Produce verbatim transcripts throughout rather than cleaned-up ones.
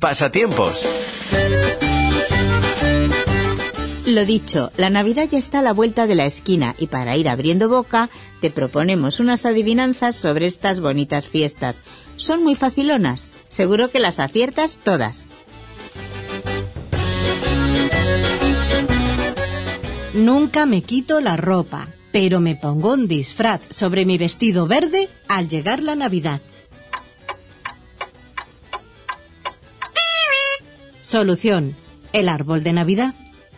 Pasatiempos. Lo dicho, la Navidad ya está a la vuelta de la esquina y para ir abriendo boca te proponemos unas adivinanzas sobre estas bonitas fiestas. Son muy facilonas, seguro que las aciertas todas. Nunca me quito la ropa, pero me pongo un disfraz sobre mi vestido verde al llegar la Navidad. Solución: el árbol de Navidad.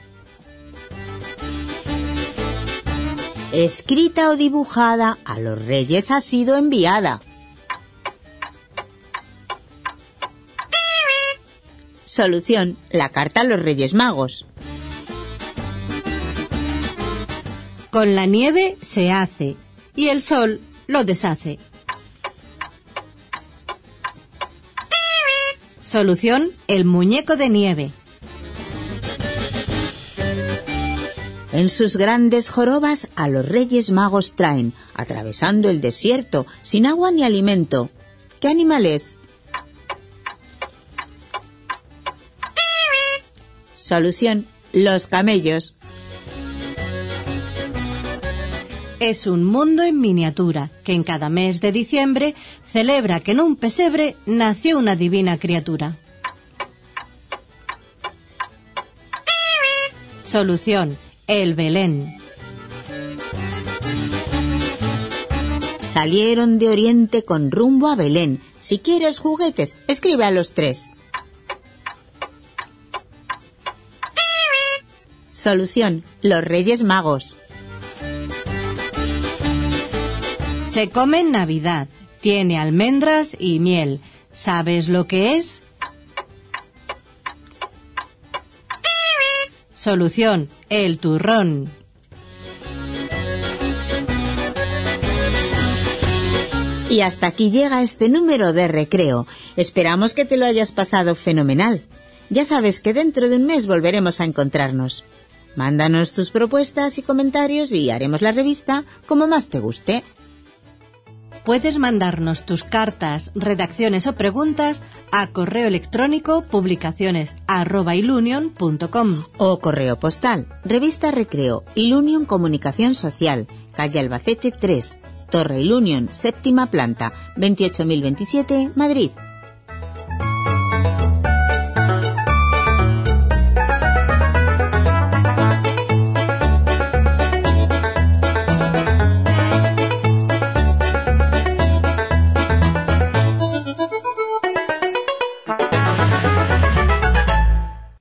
Escrita o dibujada, a los reyes ha sido enviada. Solución: la carta a los Reyes Magos. Con la nieve se hace y el sol lo deshace. Solución: el muñeco de nieve. En sus grandes jorobas a los Reyes Magos traen, atravesando el desierto, sin agua ni alimento. ¿Qué animal es? Solución: los camellos. Es un mundo en miniatura que en cada mes de diciembre celebra que en un pesebre nació una divina criatura. Solución: el Belén. Salieron de Oriente con rumbo a Belén. Si quieres juguetes, escribe a los tres. Solución: los Reyes Magos. Se come en Navidad, tiene almendras y miel. ¿Sabes lo que es? Solución: el turrón. Y hasta aquí llega este número de Recreo. Esperamos que te lo hayas pasado fenomenal. Ya sabes que dentro de un mes volveremos a encontrarnos. Mándanos tus propuestas y comentarios y haremos la revista como más te guste. Puedes mandarnos tus cartas, redacciones o preguntas a correo electrónico publicaciones arroba ilunion punto com o correo postal, revista Recreo, Ilunion Comunicación Social, calle Albacete tres, Torre Ilunion, séptima planta, veintiocho mil veintisiete, Madrid.